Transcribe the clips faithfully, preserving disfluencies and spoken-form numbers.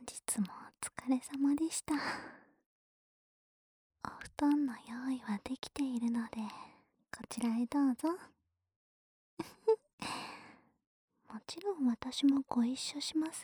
日もお疲れ様でした。お布団の用意はできているので、こちらへどうぞ。もちろん私もご一緒します。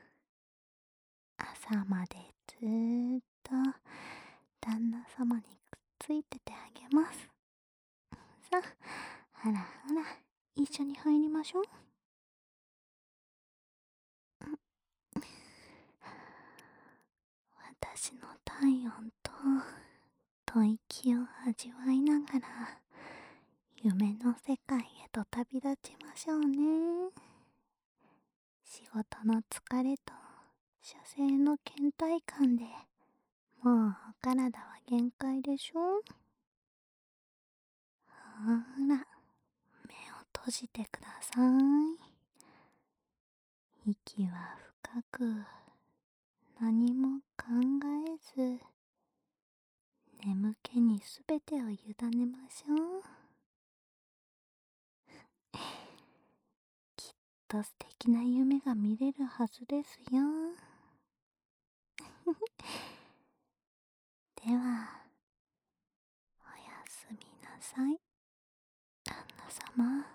朝までずーっと旦那様にくっついててあげます。さあ、ほらほら、一緒に入りましょう。私の体温と吐息を味わいながら夢の世界へと旅立ちましょうね。仕事の疲れと射精の倦怠感でもうお体は限界でしょ。ほら、目を閉じてください。息は深く何も考えず眠気にすべてを委ねましょう。きっと素敵な夢が見れるはずですよ。では、おやすみなさい、旦那様。